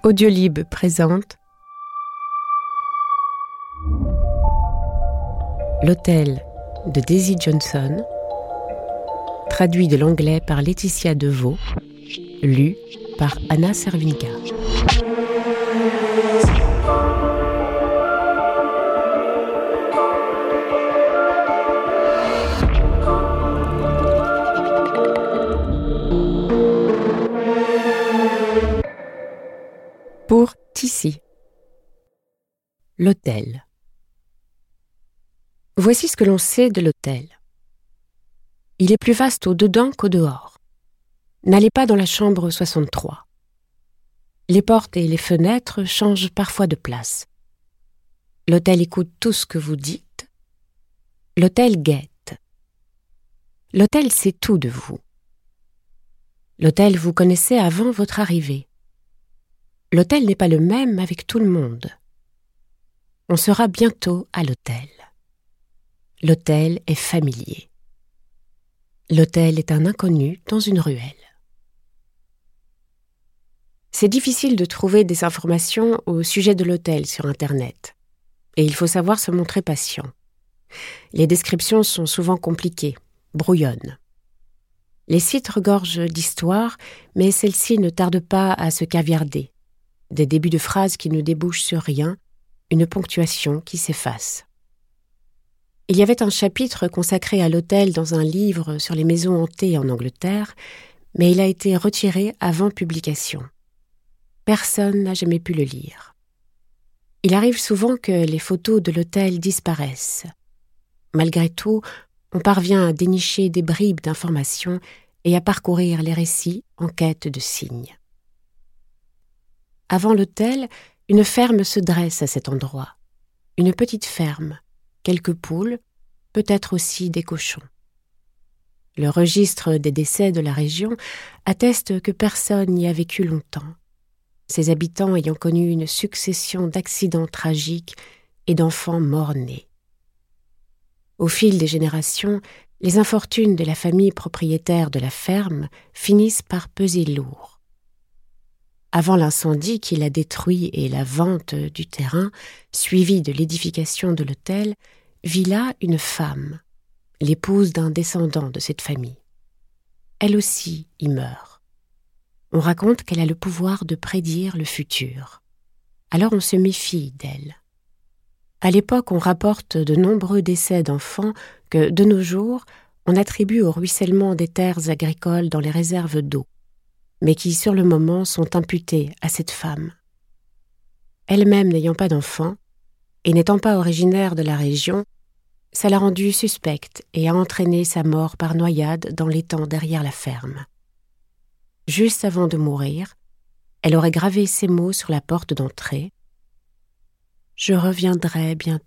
Audiolib présente L'Hôtel de Daisy Johnson, traduit de l'anglais par Laetitia Deveau, lu par Anna Servinka. Pour Tissy. L'hôtel. Voici ce que l'on sait de l'hôtel. Il est plus vaste au dedans qu'au dehors. N'allez pas dans la chambre 63. Les portes et les fenêtres changent parfois de place. L'hôtel écoute tout ce que vous dites. L'hôtel guette. L'hôtel sait tout de vous. L'hôtel vous connaissait avant votre arrivée. L'hôtel n'est pas le même avec tout le monde. On sera bientôt à l'hôtel. L'hôtel est familier. L'hôtel est un inconnu dans une ruelle. C'est difficile de trouver des informations au sujet de l'hôtel sur Internet, et il faut savoir se montrer patient. Les descriptions sont souvent compliquées, brouillonnes. Les sites regorgent d'histoires, mais celles-ci ne tardent pas à se caviarder. Des débuts de phrases qui ne débouchent sur rien, une ponctuation qui s'efface. Il y avait un chapitre consacré à l'hôtel dans un livre sur les maisons hantées en Angleterre, mais il a été retiré avant publication. Personne n'a jamais pu le lire. Il arrive souvent que les photos de l'hôtel disparaissent. Malgré tout, on parvient à dénicher des bribes d'informations et à parcourir les récits en quête de signes. Avant l'hôtel, une ferme se dresse à cet endroit. Une petite ferme, quelques poules, peut-être aussi des cochons. Le registre des décès de la région atteste que personne n'y a vécu longtemps, ses habitants ayant connu une succession d'accidents tragiques et d'enfants morts-nés. Au fil des générations, les infortunes de la famille propriétaire de la ferme finissent par peser lourd. Avant l'incendie qui l'a détruit et la vente du terrain, suivie de l'édification de l'hôtel, vit là une femme, l'épouse d'un descendant de cette famille. Elle aussi y meurt. On raconte qu'elle a le pouvoir de prédire le futur. Alors on se méfie d'elle. À l'époque, on rapporte de nombreux décès d'enfants que, de nos jours, on attribue au ruissellement des terres agricoles dans les réserves d'eau, mais qui, sur le moment, sont imputés à cette femme. Elle-même n'ayant pas d'enfant, et n'étant pas originaire de la région, ça l'a rendue suspecte et a entraîné sa mort par noyade dans l'étang derrière la ferme. Juste avant de mourir, elle aurait gravé ces mots sur la porte d'entrée : « Je reviendrai bientôt ».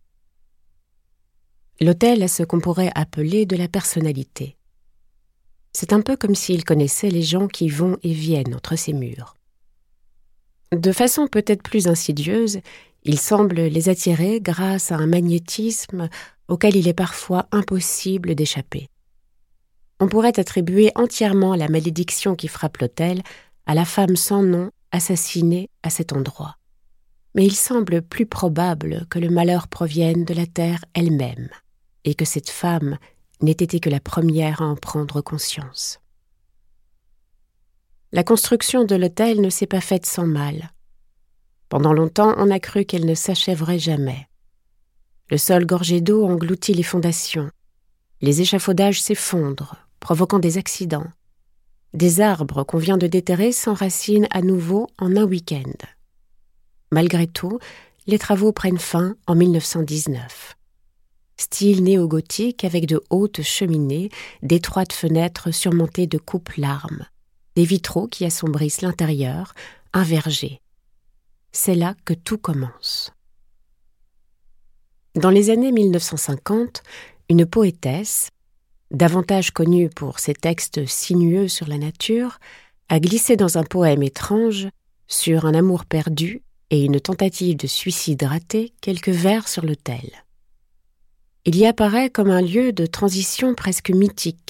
L'hôtel a ce qu'on pourrait appeler de la personnalité. C'est un peu comme s'il connaissait les gens qui vont et viennent entre ses murs. De façon peut-être plus insidieuse, il semble les attirer grâce à un magnétisme auquel il est parfois impossible d'échapper. On pourrait attribuer entièrement la malédiction qui frappe l'hôtel à la femme sans nom assassinée à cet endroit. Mais il semble plus probable que le malheur provienne de la terre elle-même, et que cette femme n'ait été que la première à en prendre conscience. La construction de l'hôtel ne s'est pas faite sans mal. Pendant longtemps, on a cru qu'elle ne s'achèverait jamais. Le sol gorgé d'eau engloutit les fondations. Les échafaudages s'effondrent, provoquant des accidents. Des arbres qu'on vient de déterrer s'enracinent à nouveau en un week-end. Malgré tout, les travaux prennent fin en 1919. Style néo-gothique avec de hautes cheminées, d'étroites fenêtres surmontées de coupes-larmes, des vitraux qui assombrissent l'intérieur, un verger. C'est là que tout commence. Dans les années 1950, une poétesse, davantage connue pour ses textes sinueux sur la nature, a glissé dans un poème étrange, sur un amour perdu et une tentative de suicide ratée, quelques vers sur l'hôtel. Il y apparaît comme un lieu de transition presque mythique